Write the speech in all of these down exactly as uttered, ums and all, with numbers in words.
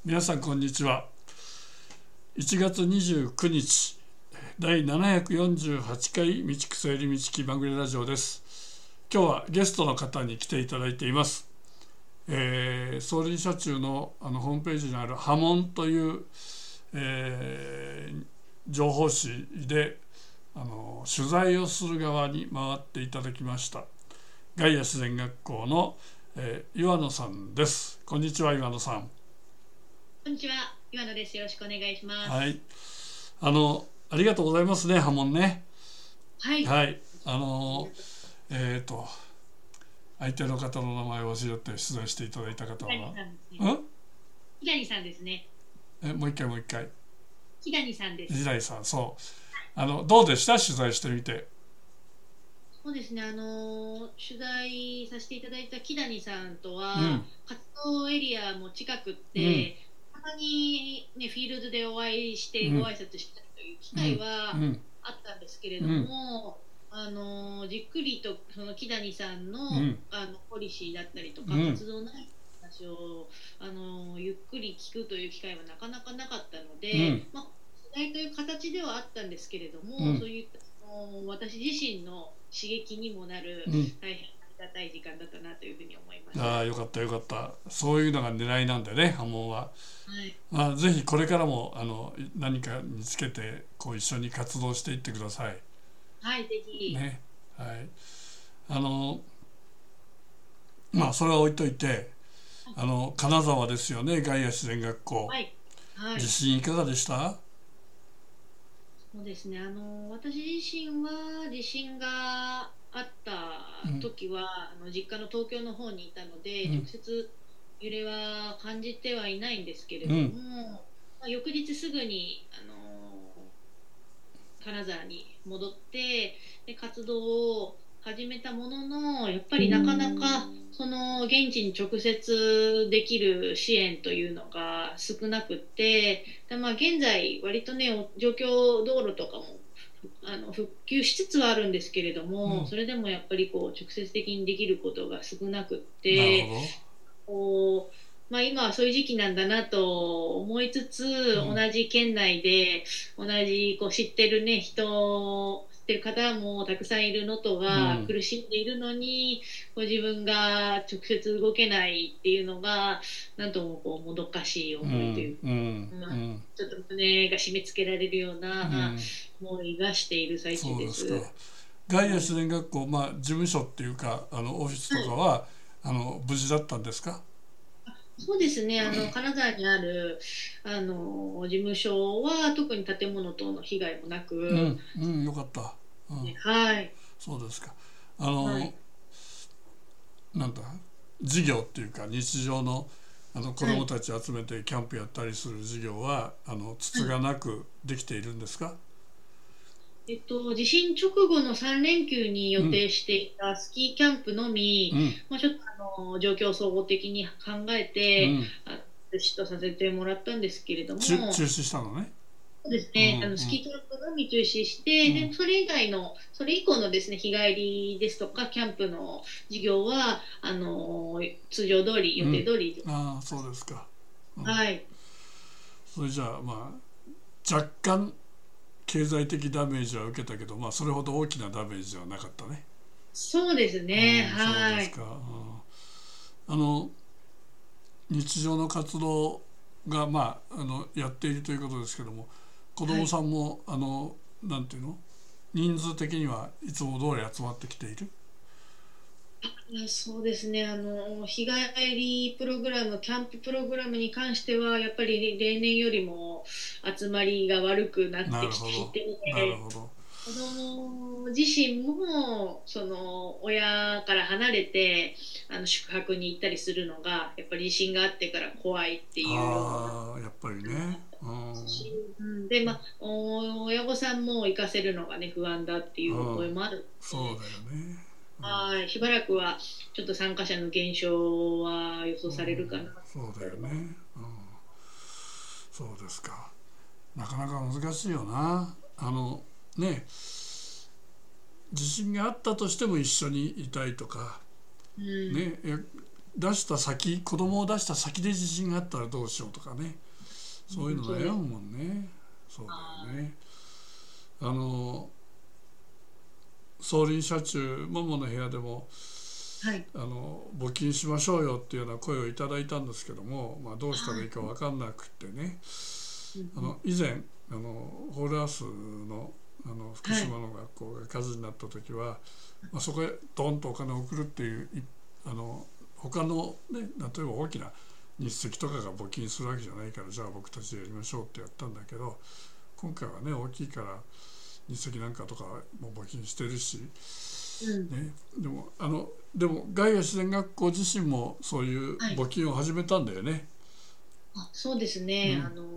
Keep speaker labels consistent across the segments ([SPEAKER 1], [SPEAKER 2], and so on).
[SPEAKER 1] 皆さんこんにちは。いちがつにじゅうくにちだいななひゃくよんじゅうはちかい道草より道気まぐれラジオです。今日はゲストの方に来ていただいています。えー、総理社中の、あのホームページにある波紋という、えー、情報誌であの取材をする側に回っていただきましたガイア自然学校の、えー、岩野さんです。こんにちは、岩野さん。
[SPEAKER 2] こんにちは、岩野です。よろしくお願いします。
[SPEAKER 1] はい、あのありがとうございますね、波紋ね。
[SPEAKER 2] はい。
[SPEAKER 1] はい、あのえっ、ー、と相手の方の名前を教えて取材していただいた方は、
[SPEAKER 2] 木谷さんですね。
[SPEAKER 1] えもう一回もう一回。
[SPEAKER 2] 木谷さんです。
[SPEAKER 1] 木谷さん、そう。あのどうでした？取材してみて。
[SPEAKER 2] そうですね。あの取材させていただいた木谷さんとは、
[SPEAKER 1] うん、
[SPEAKER 2] 活動エリアも近くって、うん、たまにねフィールドでお会いしてご挨拶したりという機会はあったんですけれども、うんうん、あのじっくりとその木谷さんの、うん、あのポリシーだったりとか、うん、活動内容話をあのゆっくり聞くという機会はなかなかなかったので、うん、まあ、取材という形ではあったんですけれども、うん、そういった私自身の刺激にもなる、うん、大変ありがたい時間だったなというふうに思います。
[SPEAKER 1] ああ、よかったよかった。そういうのが狙いなんでね、波紋は。はい、まあ、ぜひこれからもあの何か見つけてこう一緒に活動していってください。
[SPEAKER 2] はい、ぜひ。ね、
[SPEAKER 1] はい。あのまあそれは置いといて、あの金沢ですよね、ガイア自然学校。はいはい、地震いかがでした？
[SPEAKER 2] そうですね、あの私自身は地震があった時は、うん、あの実家の東京の方にいたので、うん、直接揺れは感じてはいないんですけれども、うん、まあ、翌日すぐにあの金沢に戻ってで活動を始めたものの、やっぱりなかなかその現地に直接できる支援というのが少なくって、で、まあ、現在割とね状況道路とかもあの復旧しつつはあるんですけれども、うん、それでもやっぱりこう直接的にできることが少なくって、こう、まあ、今はそういう時期なんだなと思いつつ、うん、同じ県内で同じこう知ってるね人てる方もたくさんいるのとは苦しんでいるのに、うん、自分が直接動けないっていうのがなんともこうもどかしい思いというか、うんうんまあ、ちょっと胸が締め付けられるような思いがしている最中です。
[SPEAKER 1] そうですか。ガイア自然学校、まあ、事務所っていうかあのオフィスとかは、はい、あの無事だったんですか？
[SPEAKER 2] そうですね、あの金沢にあるあの事務所は特に建物等の被害もなく、
[SPEAKER 1] うんうん、よかった、うん、
[SPEAKER 2] はい。
[SPEAKER 1] そうですか。あの、はい、なんだ事業っていうか日常のあの子どもたちを集めてキャンプやったりする事業は、はい、あのつつがなくできているんですか？
[SPEAKER 2] えっと、地震直後のさんれんきゅうに予定していたスキーキャンプのみ、うんまあ、ちょっとあの状況を総合的に考えて、うん、中止とさせてもらったんですけれども、
[SPEAKER 1] 中止したのね。
[SPEAKER 2] そうですね、うんうん、あのスキーキャンプのみ中止して、うん、でそれ以外のそれ以降のですね日帰りですとかキャンプの事業はあの通常通り予定通り、
[SPEAKER 1] うん、ああそうですか、
[SPEAKER 2] うん、はい
[SPEAKER 1] それじゃあまあ若干経済的ダメージは受けたけど、まあ、それほど大きなダメージはなかったね。
[SPEAKER 2] そうですね、
[SPEAKER 1] うん、はい。そうですか、うん、あの日常の活動が、まあ、あのやっているということですけども、子どもさんも、はい、あのなんていうの人数的にはいつも通り集まってきている？
[SPEAKER 2] そうですね、あの日帰りプログラムキャンププログラムに関してはやっぱり例年よりも集まりが悪くなってきていて、
[SPEAKER 1] なるほど。
[SPEAKER 2] 子供自身もその親から離れてあの宿泊に行ったりするのがやっぱり地震があってから怖いっていうような。
[SPEAKER 1] あやっぱりね、
[SPEAKER 2] うん、でまあ親御さんも行かせるのがね不安だっていう声もあるので、
[SPEAKER 1] そうだよね。
[SPEAKER 2] はい、しばらくはちょっと参加者の減少は予想されるかな、うん、
[SPEAKER 1] そうだよね、うん、そうですか。なかなか難しいよな。あのね地震があったとしても一緒にいたいとか、うん、ね出した先、子供を出した先で地震があったらどうしようとかね、そういうの悩むもんね。そうだよね。あの総輪車中ももの部屋でも、
[SPEAKER 2] はい、
[SPEAKER 1] あの募金しましょうよっていうような声をいただいたんですけども、まあ、どうしたらいいか分かんなくってね、あの以前あのホールアースの、あの福島の学校が火事になった時は、はい、まあ、そこへドンとお金を送るっていう、あの他のね、例えば大きな日赤とかが募金するわけじゃないから、じゃあ僕たちでやりましょうってやったんだけど、今回はね大きいから日赤なんかとかも募金してるし、
[SPEAKER 2] うん
[SPEAKER 1] ね、でもあのでもガイア自然学校自身もそういう募金を始めたんだよね。はい、
[SPEAKER 2] あ、そうですね、
[SPEAKER 1] うん、
[SPEAKER 2] あの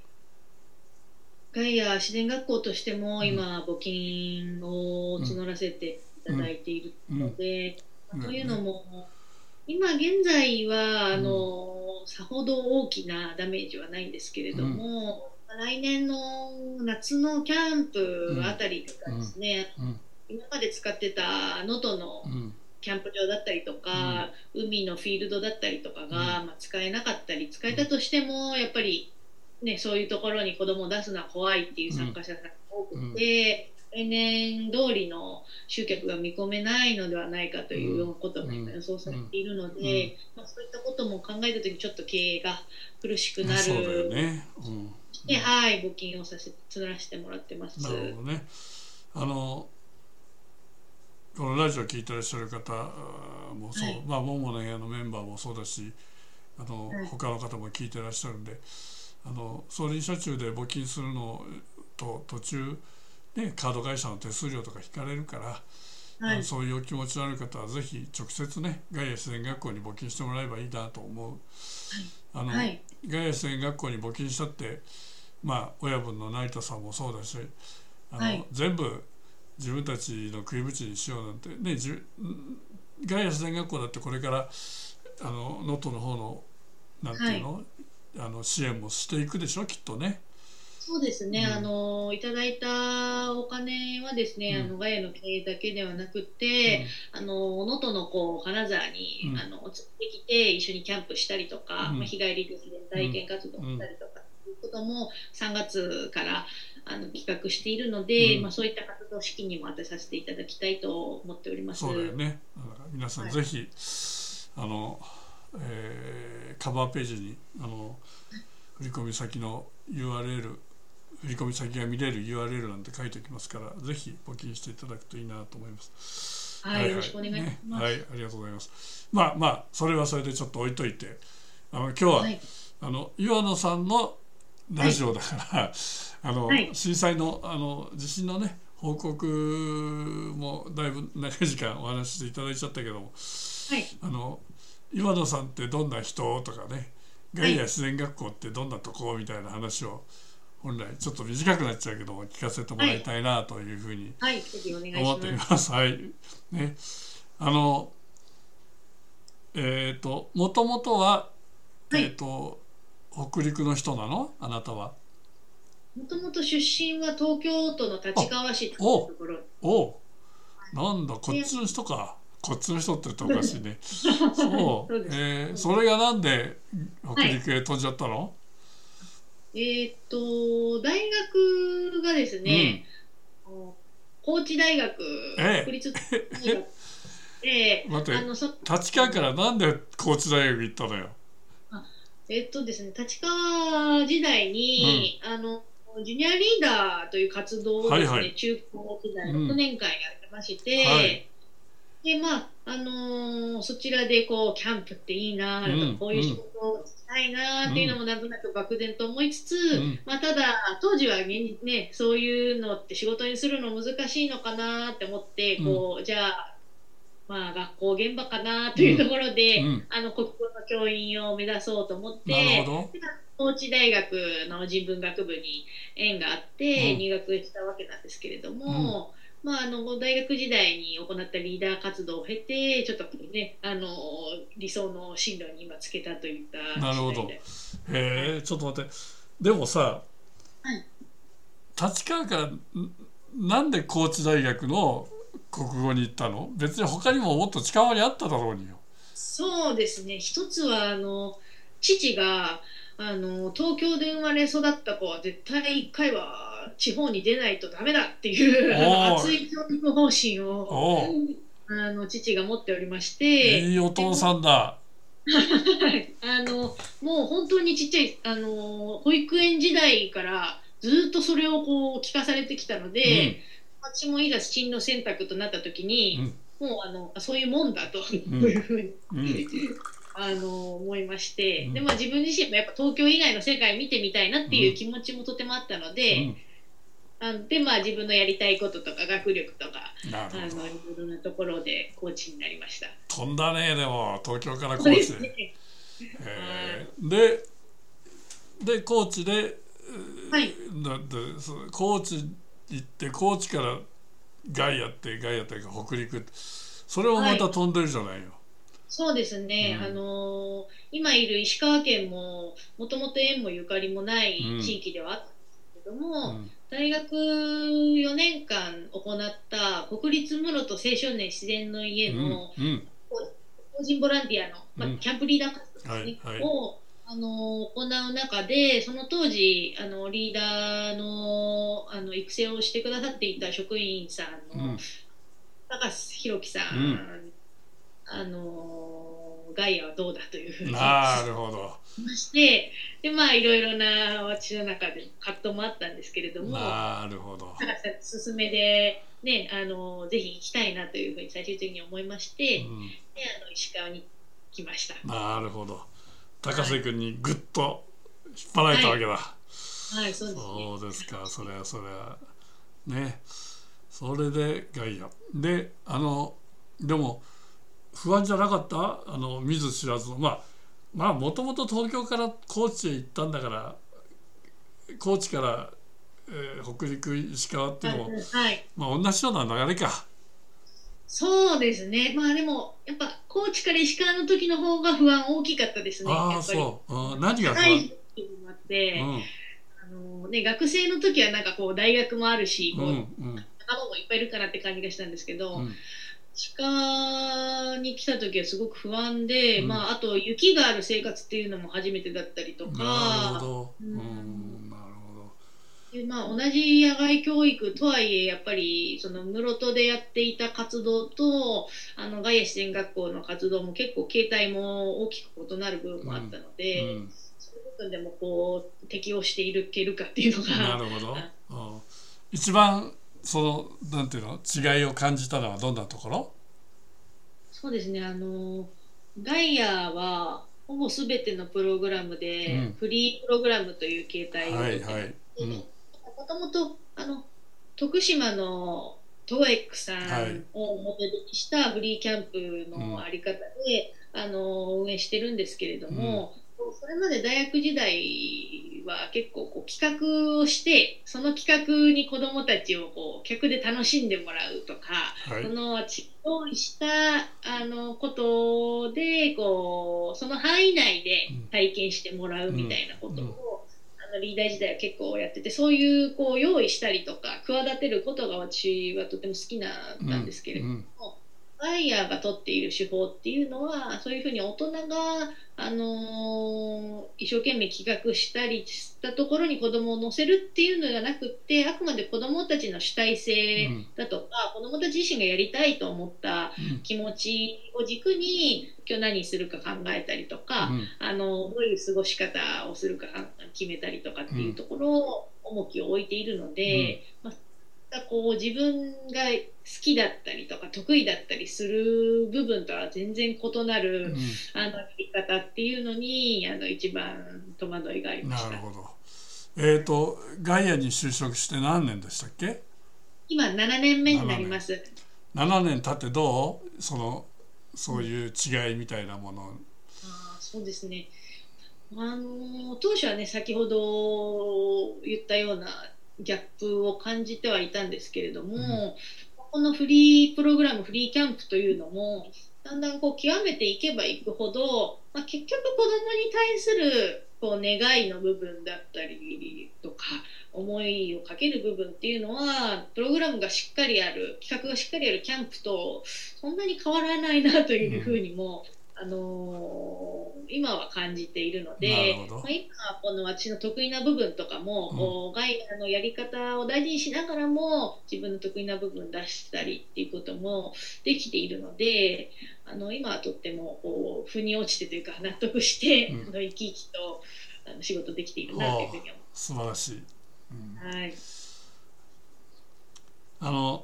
[SPEAKER 2] ガイア自然学校としても今募金を募らせていただいているので、うんうん、というのも、ね、今現在はあの、うん、さほど大きなダメージはないんですけれども、うん、来年の夏のキャンプあたりとかですね、うんうん、今まで使ってた能登のキャンプ場だったりとか、うん、海のフィールドだったりとかが、うん、まあ、使えなかったり、使えたとしてもやっぱり、ね、そういうところに子供を出すのは怖いっていう参加者さんが多くて、うん、来年通りの集客が見込めないのではないかというようなことも今予想されているので、うんうん、まあ、そういったことも考えたときにちょっと経営が苦しくなる。
[SPEAKER 1] そうだよね。うん、
[SPEAKER 2] で、はい、募金をさせ募らせてもらってます。
[SPEAKER 1] なるほどね。あのこのラジオを聞いてらっしゃる方もそう、はい、まあももの部屋のメンバーもそうだし、あの、はい、他の方も聞いてらっしゃるんで、あの総輪車中で募金するのと途中、ね、カード会社の手数料とか引かれるから、はい、そういうお気持ちのある方はぜひ直接ねガイア自然学校に募金してもらえばいいなと思う。はい、あの、はい、ガイア自然学校に募金したって、まあ親分の成田さんもそうだし、あの、はい、全部自分たちの食い口にしようなんてね、ガイア自然学校だってこれからあの能登の方のなんていうの、はい、あの支援もしていくでしょきっとね。
[SPEAKER 2] そうですね、うん、あのいただいたお金はですね、うん、あのガイアの経営だけではなくて、うん、あの能登のこう金沢に、うん、あの連れてきて一緒にキャンプしたりとか、うん、まあ、日帰りですね体験活動したりとか、ということもさんがつからあの企画しているので、うん、まあ、そういった活動資金にも当てさせていただきたいと思っております。
[SPEAKER 1] そうだよね。皆さんぜひ、はい、あの、えー、カバーページにあの振込先の ユーアールエル、振込先が見れる ユーアールエル なんて書いておきますから、ぜひ募金していただくといいなと思います。
[SPEAKER 2] はい、はいはい、よろしくお願いします。
[SPEAKER 1] ね、はい、ありがとうございます。まあまあそれはそれでちょっと置いといて、あの今日は、はい、あの岩野さんのラジオだから、はい、あの、はい、震災のあの地震のね報告もだいぶ長い時間お話ししていただいちゃったけども、はい、あの岩野さんってどんな人とかね、ガイア自然学校ってどんなとこみたいな話を本来ちょっと短くなっちゃうけども聞かせてもらいたいなというふうに思っています。はい、ね、あのえっ、ー、ともともとは、はい、えっ、ー、と北陸の人なの？あなたは。
[SPEAKER 2] もともと出身は東京都の立川市というところ。
[SPEAKER 1] おお、なんだこっちの人か。こっちの人って言ったらおかしいね。そう、そうえー、それがなんで北陸へ飛んじゃったの？はい、
[SPEAKER 2] えっと大学がですね、うん、高知大学、ええ、国立大学で、
[SPEAKER 1] 待って、あのそ立川からなんで高知大学行ったのよ？
[SPEAKER 2] あ、えっとですね、立川時代に、うん、あのジュニアリーダーという活動をですね、はいはい、中高時代ろくねんかんやってまして、うん、はい、でまああのー、そちらでこうキャンプっていいなとか、うん、こういう仕事をしたいなっていうのもなんとなく漠然と思いつつ、うん、まあ、ただ当時はねそういうのって仕事にするの難しいのかなって思ってこう、うん、じゃあまあ学校現場かなというところで、うんうん、あの国語の教員を目指そうと思って、なるほど、高知大学の人文学部に縁があって入学したわけなんですけれども、うん、まあ、あの大学時代に行ったリーダー活動を経てちょっとねあの理想の進路に今つけたといった
[SPEAKER 1] なるほど。へえ、ちょっと待って、でもさ、はい、立川からなんで高知大学の国語に行ったの？別に他にももっと近場にあっただろうによ。
[SPEAKER 2] そうですね。一つはあの父があの東京で生まれ育った子は絶対一回は地方に出ないとダメだっていうあの
[SPEAKER 1] おー、
[SPEAKER 2] 熱い教育方針を
[SPEAKER 1] おー、
[SPEAKER 2] あの父が持っておりまして、
[SPEAKER 1] いいお父さんだ。
[SPEAKER 2] はい、あのもう本当にちっちゃいあの保育園時代からずっとそれをこう聞かされてきたの
[SPEAKER 1] うん、
[SPEAKER 2] で、私もいざ進路選択となった時に
[SPEAKER 1] うん、
[SPEAKER 2] もうあのあそういうもんだと
[SPEAKER 1] うん、
[SPEAKER 2] いうふうに
[SPEAKER 1] うん、
[SPEAKER 2] あの思いまして、で、
[SPEAKER 1] うん、
[SPEAKER 2] まあ、自分自身もやっぱ東京以外の世界見てみたいなっていう
[SPEAKER 1] うん、
[SPEAKER 2] 気持ちもとてもあったので、
[SPEAKER 1] うん。
[SPEAKER 2] あので、まあ、自分のやりたいこととか学力とか
[SPEAKER 1] なるほど。
[SPEAKER 2] あのいろいろなところでコーチになりました。
[SPEAKER 1] 飛んだね、でも、東京から
[SPEAKER 2] そうで
[SPEAKER 1] 高知で。
[SPEAKER 2] すね。
[SPEAKER 1] えーで、で、高知で、
[SPEAKER 2] はい。
[SPEAKER 1] だってそ高知行って高知からガイアってガイアっていうか北陸ってそれもまた
[SPEAKER 2] はい。
[SPEAKER 1] 飛んでるじゃないよ。
[SPEAKER 2] そうですね。あ
[SPEAKER 1] うん、
[SPEAKER 2] の今いる石川県ももともと縁もゆかりもない地
[SPEAKER 1] うん、
[SPEAKER 2] 域ではあったんですけども、
[SPEAKER 1] うん、
[SPEAKER 2] 大学よねんかん行った国立室戸青少年自然の家
[SPEAKER 1] うん、
[SPEAKER 2] の
[SPEAKER 1] うん、
[SPEAKER 2] 法人ボランティアの、まあ、
[SPEAKER 1] うん、
[SPEAKER 2] キャンプリーダー活動ですね、
[SPEAKER 1] はいはい、
[SPEAKER 2] をあの行う中で、その当時あのリーダーの、あの育成をしてくださっていた職員さんの
[SPEAKER 1] うん、
[SPEAKER 2] 高須弘樹さ
[SPEAKER 1] うん。
[SPEAKER 2] ん、あのガイアはどうだというふうに
[SPEAKER 1] なるほど、
[SPEAKER 2] まして、で、まあいろいろな私の中で葛藤もあったんですけれども、
[SPEAKER 1] なるほど、
[SPEAKER 2] 高橋さん勧めで、ね、あのぜひ行きたいなというふうに最終的に思いまして、
[SPEAKER 1] うん、
[SPEAKER 2] であの石川に来ました。
[SPEAKER 1] なるほど。高
[SPEAKER 2] はい、
[SPEAKER 1] 瀬君にぐっと引っ張られ
[SPEAKER 2] はい、
[SPEAKER 1] たわけだ。
[SPEAKER 2] はい、そうですね。
[SPEAKER 1] そうですか、それはそれはね。それでガイアで、あのでも不安じゃなかった？あの見ず知らずの、まあまあもともと東京から高知へ行ったんだから、高知から、えー北陸石川っていうのも
[SPEAKER 2] はい、
[SPEAKER 1] まあ同じような流れか。
[SPEAKER 2] そうですね。まあでも、やっぱ高知から石川の時の方が不安大きかったですね。
[SPEAKER 1] ああ
[SPEAKER 2] やっぱり。
[SPEAKER 1] そう、うん、何が不安？
[SPEAKER 2] 社会人っていうのもあって、
[SPEAKER 1] うん、
[SPEAKER 2] あのね、学生の時はなんかこう大学もあるし、
[SPEAKER 1] うん、
[SPEAKER 2] こう
[SPEAKER 1] うん、
[SPEAKER 2] 仲間もいっぱいいるかなって感じがしたんですけど、
[SPEAKER 1] うん、
[SPEAKER 2] 石川に来た時はすごく不安で、
[SPEAKER 1] うん。
[SPEAKER 2] まあ、あと雪がある生活っていうのも初めてだったりと
[SPEAKER 1] なるほ
[SPEAKER 2] か、
[SPEAKER 1] ど、
[SPEAKER 2] う
[SPEAKER 1] う
[SPEAKER 2] ん、
[SPEAKER 1] ん、なるほ
[SPEAKER 2] で、まあ、同じ野外教育とはいえやっぱりその室戸でやっていた活動とあのガイア自然学校の活動も結構形態も大きく異なる部分
[SPEAKER 1] ど、うん、
[SPEAKER 2] もあったので、
[SPEAKER 1] うん、
[SPEAKER 2] そういう部分でもこう適応していけるかっていうの
[SPEAKER 1] な
[SPEAKER 2] が、
[SPEAKER 1] るほど、
[SPEAKER 2] あ、
[SPEAKER 1] うん、一番そのなんていうの違いを感じたのはどんなところ？
[SPEAKER 2] そうですね、あのガイアはほぼ全てのプログラムで
[SPEAKER 1] うん、
[SPEAKER 2] フリープログラムという形態をとってまし
[SPEAKER 1] はいはい、うん、
[SPEAKER 2] て、もともとあの徳島のトエックさ
[SPEAKER 1] はい、
[SPEAKER 2] んをモデルにしたフリーキャンプ
[SPEAKER 1] うん、
[SPEAKER 2] のあり方であの運営してるんですけれど
[SPEAKER 1] うん、
[SPEAKER 2] も、それまで大学時代は結構こう企画をして、その企画に子どもたちをこう客で楽しんでもらうとか、
[SPEAKER 1] はい、
[SPEAKER 2] その用意したあのことでこうその範囲内で
[SPEAKER 1] うん、
[SPEAKER 2] 体験してもらう
[SPEAKER 1] うん、
[SPEAKER 2] みたいなこと
[SPEAKER 1] うん、
[SPEAKER 2] をあのリーダー時代は結構やってて、そういうこう用意したりとか企てることが私はとても好きな
[SPEAKER 1] うん、
[SPEAKER 2] なんですけれ
[SPEAKER 1] うん、
[SPEAKER 2] ども、バイヤーが取っている手法っていうのはそういうふうに大人が、あのー一生懸命企画したりしたところに子どもを乗せるっていうのではなくって、あくまで子どもたちの主体性
[SPEAKER 1] うん、
[SPEAKER 2] だとか子どもたち自身がやりたいと思った
[SPEAKER 1] うん、
[SPEAKER 2] 気持ちを軸に今日何するか考えたりとか、
[SPEAKER 1] うん、
[SPEAKER 2] あのどういう過ごし方をするか決めたりとかっていうところを重きを置いているの
[SPEAKER 1] うん、
[SPEAKER 2] で、まあ、こう自分が好きだったりとか得意だったりする部分とは全然異なるあのやり方っていうのにあの一番戸惑いがありました。
[SPEAKER 1] なるほど。えっとガイアに就職して何年でしたっけ？
[SPEAKER 2] 今ななねんめにな
[SPEAKER 1] 7年
[SPEAKER 2] ります。
[SPEAKER 1] ななねん経ってどうその
[SPEAKER 2] うん、
[SPEAKER 1] そういう違いみたいなもの？
[SPEAKER 2] あ、そうですね。あの当初はね、先ほど言ったようなギャップを感じてはいたんですけれど
[SPEAKER 1] うん、
[SPEAKER 2] も、このフリープログラム、フリーキャンプというのも、だんだんこう極めていけばいくほど、まあ、結局子どもに対するこう願いの部分だったりとか、思いをかける部分っていうのは、プログラムがしっかりある、企画がしっかりあるキャンプとそんなに変わらないなというふう
[SPEAKER 1] うん、
[SPEAKER 2] にもあのー今は感じているの
[SPEAKER 1] なる
[SPEAKER 2] で、
[SPEAKER 1] ほど。
[SPEAKER 2] まあ、今この私の得意な部分とかも、
[SPEAKER 1] うん
[SPEAKER 2] こうガイアのやり方を大事にしながらも自分の得意な部分出したりっていうこともできているので、あの今はとってもこう腑に落ちてというか納得して、
[SPEAKER 1] うん
[SPEAKER 2] あの生き生きとあの仕事できているなというふうに思い
[SPEAKER 1] ああ、素晴らしい。うん
[SPEAKER 2] ます。はい。
[SPEAKER 1] あの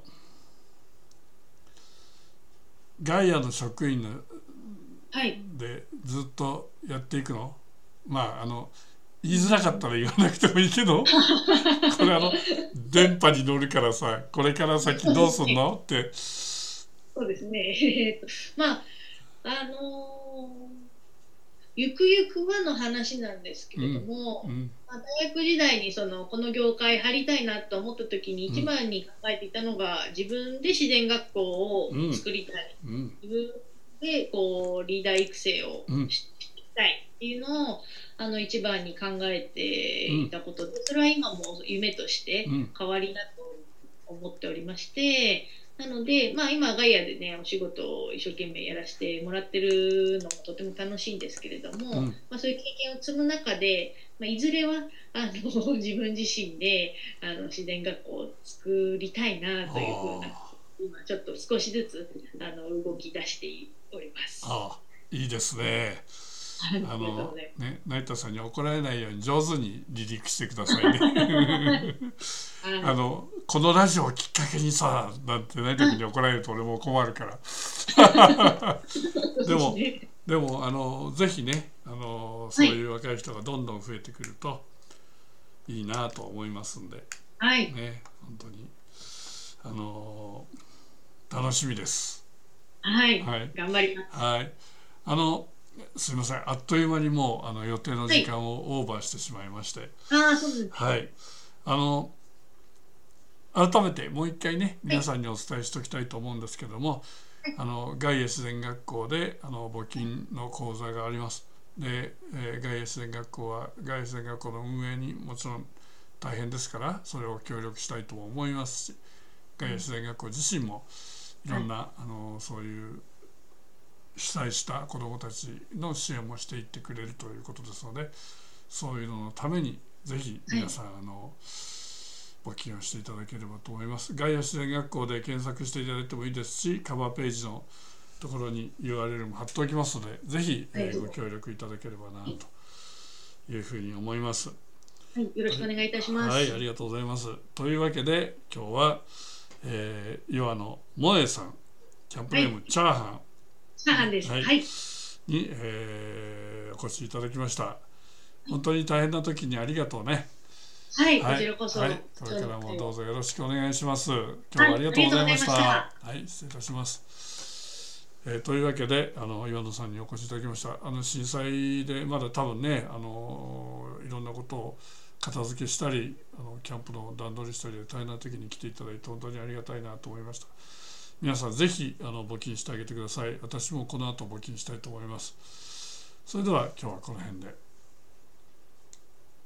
[SPEAKER 1] ガイアの職員の
[SPEAKER 2] はい。
[SPEAKER 1] でずっとやっていくの？まああの言いづらかったら言わなくてもいいけど、これあの電波に乗るからさ、これから先
[SPEAKER 2] そう
[SPEAKER 1] どうすん
[SPEAKER 2] ですね。
[SPEAKER 1] のって。
[SPEAKER 2] そうですね。えーとまあ、あのーゆくゆくはの話なんですけれど
[SPEAKER 1] うんう
[SPEAKER 2] も、
[SPEAKER 1] ん
[SPEAKER 2] まあ、大学時代にそのこの業界入りたいなと思った時に
[SPEAKER 1] うん
[SPEAKER 2] 一番に考えていたのが自分で自然学校を
[SPEAKER 1] うん
[SPEAKER 2] 作りたい。
[SPEAKER 1] うん
[SPEAKER 2] 自分でこうリーダー育成を
[SPEAKER 1] うん
[SPEAKER 2] していきたいっていうのをあの一番に考えて
[SPEAKER 1] うん
[SPEAKER 2] いたことで、それは今も夢として
[SPEAKER 1] うん
[SPEAKER 2] 変わりなと思っておりまして、なので、まあ、今ガイアでねお仕事を一生懸命やらせてもらってるのもとても楽しいんですけれども、
[SPEAKER 1] うん
[SPEAKER 2] まあ、そういう経験を積む中で、まあ、いずれはあの自分自身であの自然学校を作りたいなというふうな
[SPEAKER 1] あ
[SPEAKER 2] 今ちょっと少しずつあの動き出しております。
[SPEAKER 1] あああいいですね。
[SPEAKER 2] ありがとうご
[SPEAKER 1] あの
[SPEAKER 2] ざい
[SPEAKER 1] ね成田さんに怒られないように上手に離陸してくださいね。
[SPEAKER 2] ます。はい。
[SPEAKER 1] あのこのラジオをきっかけにさなんて成田君に怒られると俺も困るから。
[SPEAKER 2] そう
[SPEAKER 1] でも
[SPEAKER 2] ですね。
[SPEAKER 1] でもあのぜひねあのそういう若い人がどんどん増えてくるといいなと思いますんで
[SPEAKER 2] はい。
[SPEAKER 1] ね、本当にあの楽しみです。
[SPEAKER 2] はい。
[SPEAKER 1] はい
[SPEAKER 2] 頑張ります。
[SPEAKER 1] はい。あのすいません、あっという間にもうあの予定の
[SPEAKER 2] はい。
[SPEAKER 1] 時間をオーバーしてしまいまして、
[SPEAKER 2] ああ、そうですね。
[SPEAKER 1] はい。あの改めてもう一回ね
[SPEAKER 2] はい。
[SPEAKER 1] 皆さんにお伝えしておきたいと思うんですけども、
[SPEAKER 2] はい。
[SPEAKER 1] あのガイエ自然学校であの募金の講座があります。で、えー、ガイエ自然学校はガイエ自然学校の運営にもちろん大変ですからそれを協力したいとも思いますし、ガイエ自然学校自身もいろ
[SPEAKER 2] はい。
[SPEAKER 1] んなあのそういう被災した子どもたちの支援もしていってくれるということですので、そういうののためにぜひ
[SPEAKER 2] はい。
[SPEAKER 1] 皆さんあの募金をしていただければと思います。ガイア自然学校で検索していただいてもいいですし、カバーページのところに ユーアールエル も貼っておきますので、ぜひ、
[SPEAKER 2] ありがとうご
[SPEAKER 1] えーご協力いただければなというふうに思います。
[SPEAKER 2] はい。よろしくお願いいたしま
[SPEAKER 1] はい、あ
[SPEAKER 2] す。
[SPEAKER 1] りがとうございます。というわけで今日は、えー、岩野萌えさん、キャンプ
[SPEAKER 2] はい。
[SPEAKER 1] ネームチャーハ
[SPEAKER 2] チャーハンです。
[SPEAKER 1] ン、はい、
[SPEAKER 2] はい。
[SPEAKER 1] に、えーお越しいただきました。本当に大変な時にありがとうね。
[SPEAKER 2] はい。こ
[SPEAKER 1] はい、
[SPEAKER 2] ちらこそ、
[SPEAKER 1] はい、これ
[SPEAKER 2] そう
[SPEAKER 1] からもどう
[SPEAKER 2] の会を。
[SPEAKER 1] ぞよろしくお願いします。今日
[SPEAKER 2] はい。
[SPEAKER 1] はありが
[SPEAKER 2] ありがとうござい
[SPEAKER 1] とうございました。
[SPEAKER 2] ました。
[SPEAKER 1] はい、失礼いたします。えーというわけであの岩野さんにお越しいただきました。あの震災でまだ多分ねあのいろんなことを片付けしたりあのキャンプの段取りしたりで大変な時に来ていただいて本当にありがたいなと思いました。皆さんぜひあの募金してあげてください。私もこの後募金したいと思います。それでは今日はこの辺で。